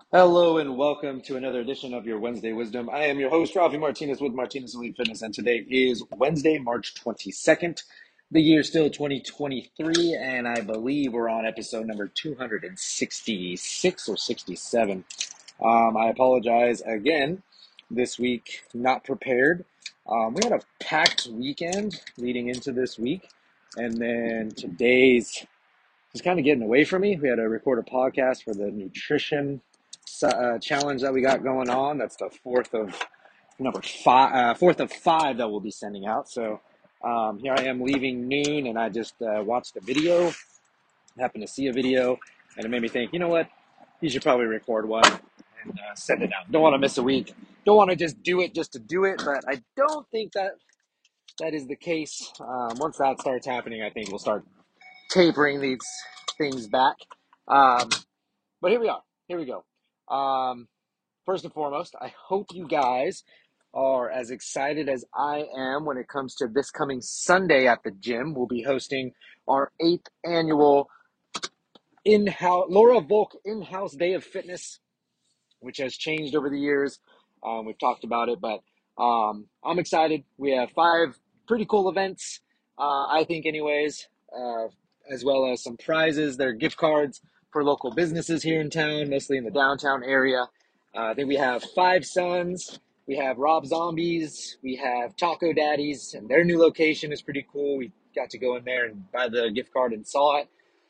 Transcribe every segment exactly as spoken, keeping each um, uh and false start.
Hello and welcome to another edition of your Wednesday Wisdom. I am your host, Rafi Martinez with Martinez Elite Fitness, and today is Wednesday, March twenty-second. The year is still twenty twenty-three, and I believe we're on episode number two hundred sixty-six or sixty-seven. Um, I apologize again. This week, not prepared. Um, we had a packed weekend leading into this week, and then today's was kind of getting away from me. We had to record a podcast for the nutrition uh, challenge that we got going on. That's the fourth of number five, uh, fourth of five that we'll be sending out. So um, here I am leaving noon, and I just uh, watched a video. Happened to see a video, and it made me think, you know what? You should probably record one and uh, send it out. Don't want to miss a week. Don't want to just do it just to do it, but I don't think that that is the case. Um, once that starts happening, I think we'll start tapering these things back. Um, but here we are. Here we go. Um, first and foremost, I hope you guys are as excited as I am when it comes to this coming Sunday at the gym. We'll be hosting our eighth annual in-house Laura Volk in-house day of fitness, which has changed over the years. Um, we've talked about it, but um, I'm excited. We have five pretty cool events, uh, I think anyways, uh, as well as some prizes. They're gift cards for local businesses here in town, mostly in the downtown area. Uh, I think we have Five Sons. We have Rob Zombies. We have Taco Daddies, and their new location is pretty cool. We got to go in there and buy the gift card and saw it.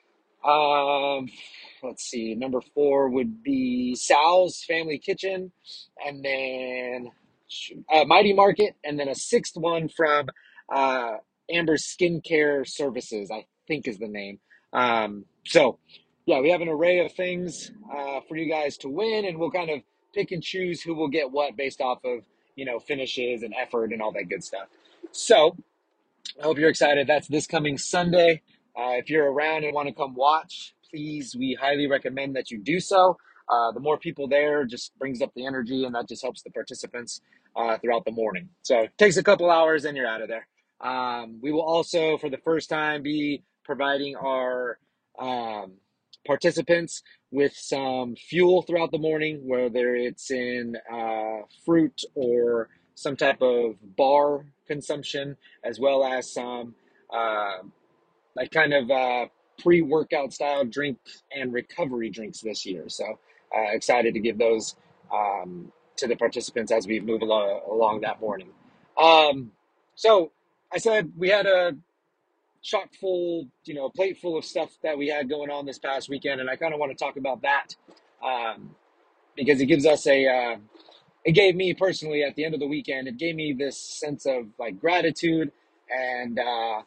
Um, let's see. Number four would be Sal's Family Kitchen, and then uh, Mighty Market, and then a sixth one from uh, Amber Skincare Services, I think is the name. Um, so, yeah, we have an array of things uh, for you guys to win, and we'll kind of pick and choose who will get what based off of, you know, finishes and effort and all that good stuff. So, I hope you're excited. That's this coming Sunday. Uh, if you're around and want to come watch, please, we highly recommend that you do so. Uh, the more people there just brings up the energy, and that just helps the participants uh, throughout the morning. So it takes a couple hours, and you're out of there. Um, we will also, for the first time, be providing our um, participants with some fuel throughout the morning, whether it's in uh, fruit or some type of bar consumption, as well as some uh, like kind of uh, pre-workout style drink and recovery drinks this year. So uh, excited to give those um, to the participants as we move along, along that morning. Um, so I said we had a chock full, you know, plate full of stuff that we had going on this past weekend, and I kind of want to talk about that um, because it gives us a uh, it gave me personally at the end of the weekend, it gave me this sense of like gratitude and uh,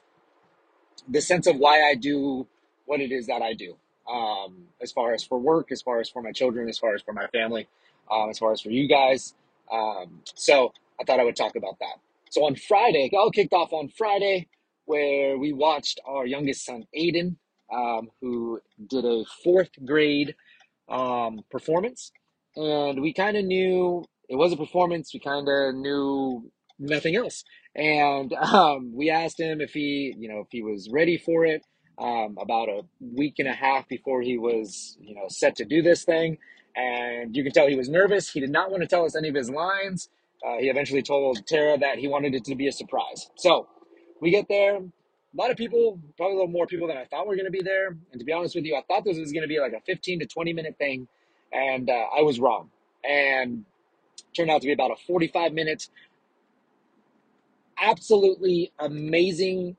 the sense of why I do what it is that I do. Um, as far as for work, as far as for my children, as far as for my family, um, as far as for you guys. Um, so I thought I would talk about that. So on Friday, it all kicked off on Friday where we watched our youngest son, Aiden, um, who did a fourth grade um, performance. And we kind of knew it was a performance. We kind of knew nothing else. And um, we asked him if he, you know, if he was ready for it um, about a week and a half before he was, you know, set to do this thing. And you can tell he was nervous. He did not want to tell us any of his lines. Uh, he eventually told Tara that he wanted it to be a surprise. So we get there. A lot of people, probably a little more people than I thought were going to be there. And to be honest with you, I thought this was going to be like a fifteen to twenty minute thing. And uh, I was wrong. And turned out to be about a forty-five minute, absolutely amazing,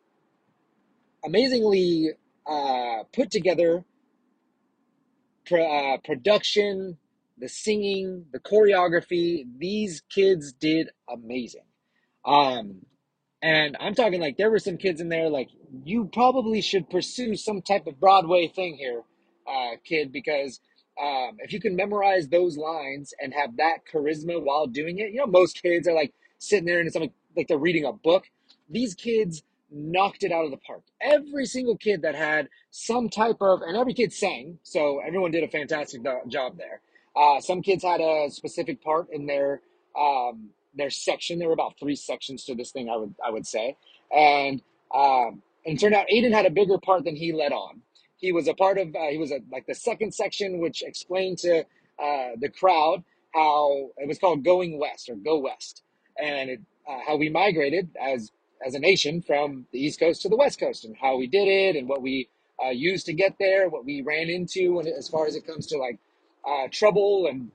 amazingly uh, put together pro- uh, production, the singing, the choreography. These kids did amazing. Um, And I'm talking like there were some kids in there like you probably should pursue some type of Broadway thing here, uh, kid, because um, if you can memorize those lines and have that charisma while doing it, you know, most kids are like sitting there and it's like, like they're reading a book. These kids knocked it out of the park. Every single kid that had some type of, and every kid sang, so everyone did a fantastic do- job there. Uh, some kids had a specific part in their um, their section. There were about three sections to this thing, I would I would say, and um, and it turned out Aiden had a bigger part than he let on. He was a part of uh, he was a, like the second section, which explained to uh, the crowd how it was called Going West or Go West, and it, uh, how we migrated as as a nation from the East Coast to the West Coast, and how we did it, and what we uh, used to get there, what we ran into, and as far as it comes to like uh, trouble and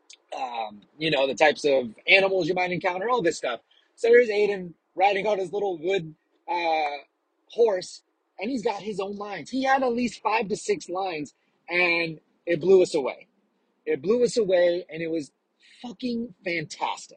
um, you know, the types of animals you might encounter, all this stuff. So there's Aiden riding on his little wood uh, horse, and he's got his own lines. He had at least five to six lines, and it blew us away. It blew us away, and it was fucking fantastic.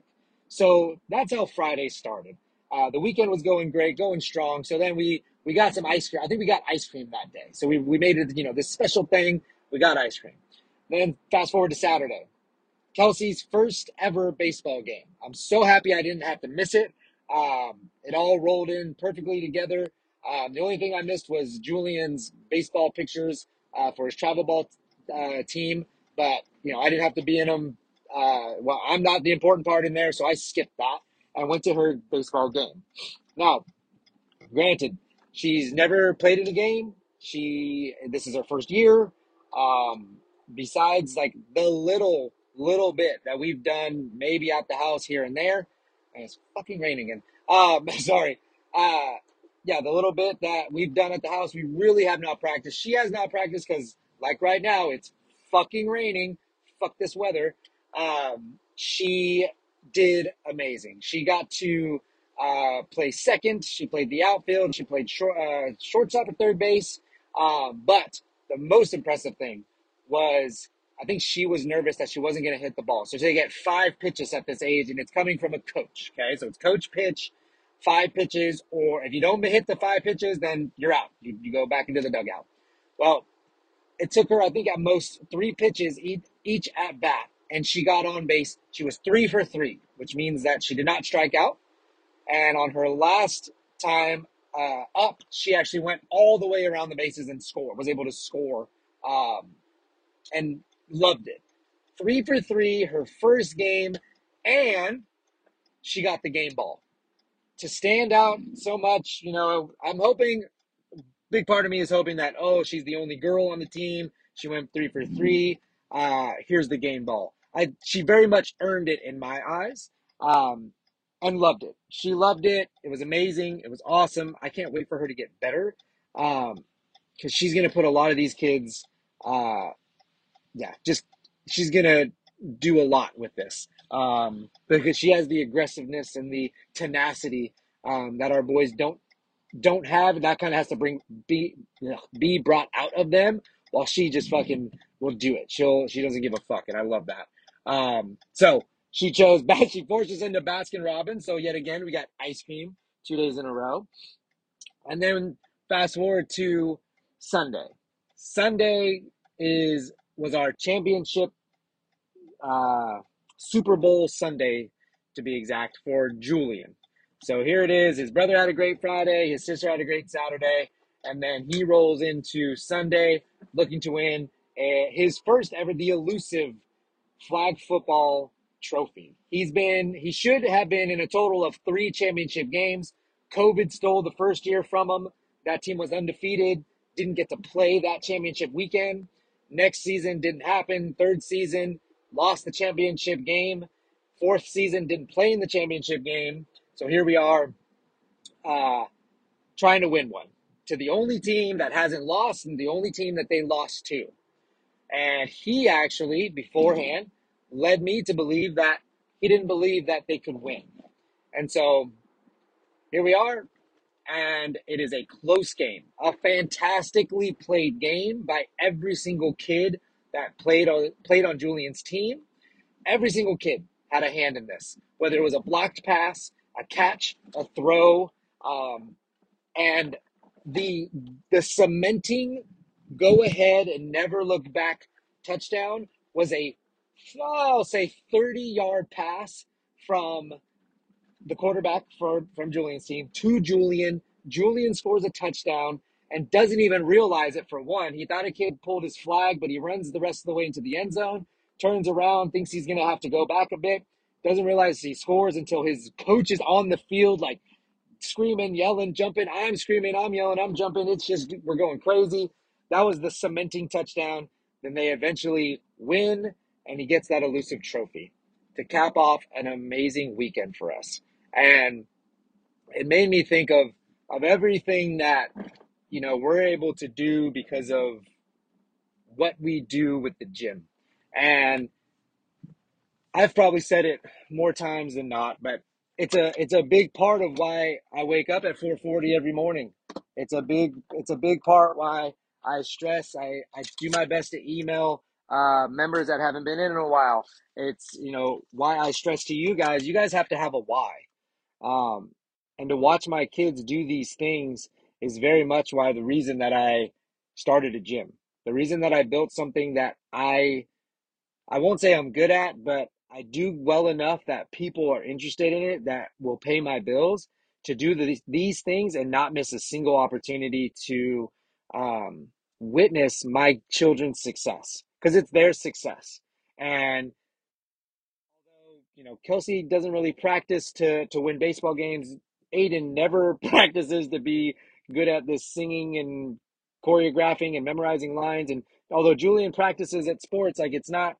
So that's how Friday started. Uh, the weekend was going great, going strong. So then we we got some ice cream. I think we got ice cream that day. So we we made it, you know, this special thing. We got ice cream. Then fast forward to Saturday. Kelsey's first ever baseball game. I'm so happy I didn't have to miss it. Um, it all rolled in perfectly together. Um, the only thing I missed was Julian's baseball pictures uh, for his travel ball uh, team, but you know I didn't have to be in them. Uh, well, I'm not the important part in there, so I skipped that and went to her baseball game. Now, granted, she's never played in a game. She this is her first year. Um, besides like the little little bit that we've done, maybe at the house here and there, and it's fucking raining again. Um, sorry. Uh, yeah, the little bit that we've done at the house, we really have not practiced. She has not practiced because, like right now, it's fucking raining. Fuck this weather. Um, she did amazing. She got to uh, play second. She played the outfield. She played short, uh, shortstop at third base. Um, but the most impressive thing was I think she was nervous that she wasn't going to hit the ball. So they get five pitches at this age, and it's coming from a coach. Okay, so it's coach pitch, five pitches, or if you don't hit the five pitches, then you're out. You, you go back into the dugout. Well, it took her, I think, at most three pitches each, each at bat, and she got on base. She was three for three, which means that she did not strike out. And on her last time uh, up, she actually went all the way around the bases and scored, was able to score, um, and loved it. Three for three, her first game, and she got the game ball. To stand out so much, you know, I'm hoping, big part of me is hoping that, oh, she's the only girl on the team. She went three for three. Uh, here's the game ball. I She very much earned it in my eyes. Um, and loved it. She loved it. It was amazing. It was awesome. I can't wait for her to get better. Um, because she's gonna put a lot of these kids, uh, yeah, just she's gonna do a lot with this. Um, because she has the aggressiveness and the tenacity um, that our boys don't don't have. That kind of has to bring be be brought out of them. While she just fucking will do it. She'll she doesn't give a fuck, and I love that. Um, so she chose. She forced us into Baskin Robbins. So yet again, we got ice cream two days in a row, and then fast forward to Sunday. Sunday is was our championship uh, Super Bowl Sunday, to be exact, for Julian. So here it is. His brother had a great Friday. His sister had a great Saturday. And then he rolls into Sunday looking to win uh, his first ever, the elusive flag football trophy. He's been, he should have been in a total of three championship games. COVID stole the first year from him. That team was undefeated, didn't get to play that championship weekend. Next season didn't happen. Third season, lost the championship game. Fourth season, didn't play in the championship game. So here we are, uh, trying to win one to the only team that hasn't lost and the only team that they lost to. And he actually, beforehand, led me to believe that he didn't believe that they could win. And so here we are, and it is a close game, a fantastically played game by every single kid that played on played on Julian's team. Every single kid had a hand in this, whether it was a blocked pass, a catch, a throw, um, and the the cementing go ahead and never look back touchdown was a, I'll say, thirty yard pass from the quarterback for, from Julian's team to Julian. Julian scores a touchdown and doesn't even realize it. For one, he thought a kid pulled his flag, but he runs the rest of the way into the end zone, turns around, thinks he's going to have to go back a bit, doesn't realize he scores until his coach is on the field, like screaming, yelling, jumping. I'm screaming, I'm yelling, I'm jumping. It's just, we're going crazy. That was the cementing touchdown. Then they eventually win, and he gets that elusive trophy to cap off an amazing weekend for us. And it made me think of of everything that you know we're able to do because of what we do with the gym. And I've probably said it more times than not, but it's a it's a big part of why I wake up at four forty every morning. It's a big it's a big part why I stress. I, I do my best to email uh, members that haven't been in in a while. It's you know why I stress to you guys. You guys have to have a why. Um, and to watch my kids do these things is very much why the reason that I started a gym. The reason that I built something that I I won't say I'm good at, but I do well enough that people are interested in it that will pay my bills to do these these things and not miss a single opportunity to um, witness my children's success because it's their success. And although, you know, Kelsey doesn't really practice to to win baseball games, Aiden never practices to be good at this singing and choreographing and memorizing lines. And although Julian practices at sports, like it's not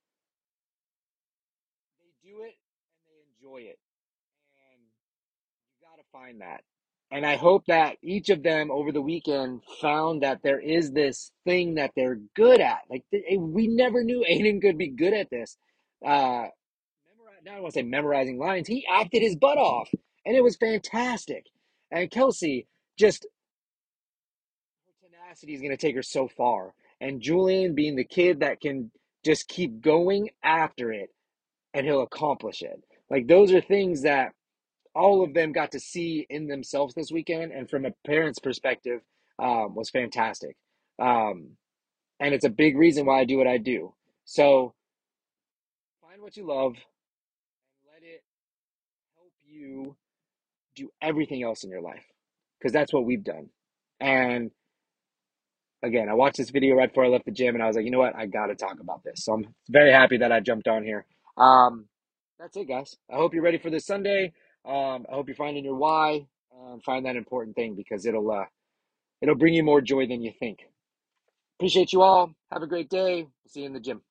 they do it and they enjoy it. And you got to find that. And I hope that each of them over the weekend found that there is this thing that they're good at. Like we never knew Aiden could be good at this. Uh, memori- now I don't want to say memorizing lines. He acted his butt off, and it was fantastic. And Kelsey just her tenacity is going to take her so far. And Julian being the kid that can just keep going after it, and he'll accomplish it. Like those are things that all of them got to see in themselves this weekend, and from a parent's perspective, um, was fantastic. Um, and it's a big reason why I do what I do. So find what you love and let it help you do everything else in your life, because that's what we've done. And again, I watched this video right before I left the gym, and I was like, you know what, I got to talk about this. So I'm very happy that I jumped on here. Um, that's it, guys. I hope you're ready for this Sunday. Um, I hope you're finding your why and find that important thing because it'll uh, it'll bring you more joy than you think. Appreciate you all. Have a great day. See you in the gym.